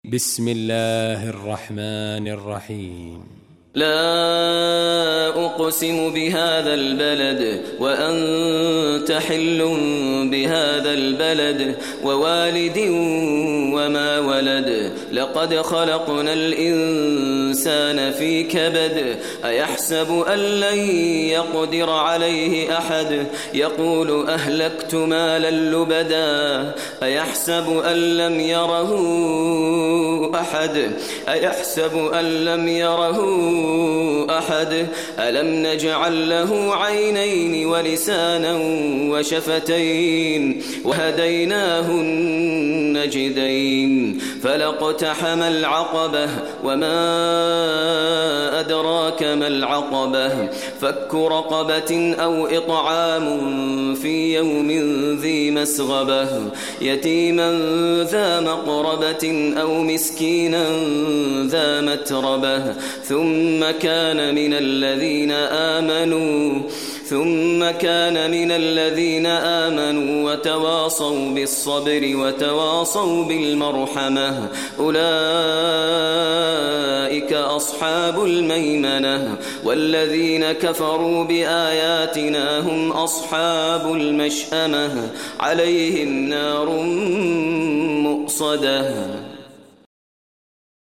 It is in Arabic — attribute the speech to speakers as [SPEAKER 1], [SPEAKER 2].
[SPEAKER 1] بسم الله الرحمن الرحيم.
[SPEAKER 2] لا أقسم بهذا البلد وأنت حل بهذا البلد ووالد وما ولد لقد خلقنا الإنسان في كبد أيحسب أن لن يقدر عليه أحد يقول أهلكت مالا لبدا أيحسب أن لم يره أحد ألم نجعل له عينين ولسانا وشفتين وهديناه النجدين فلاقتحم العقبة وما أدراك ما العقبة فك رقبة أو إطعام في يوم ذي مسغبة يتيما ذا مقربة أو مسكينا ذا متربة ثم كان من الذين آمنوا وتواصوا بالصبر وتواصوا بالمرحمة أولئك أصحاب الميمنة والذين كفروا بآياتنا هم أصحاب المشأمة عليهم نار مؤصدة.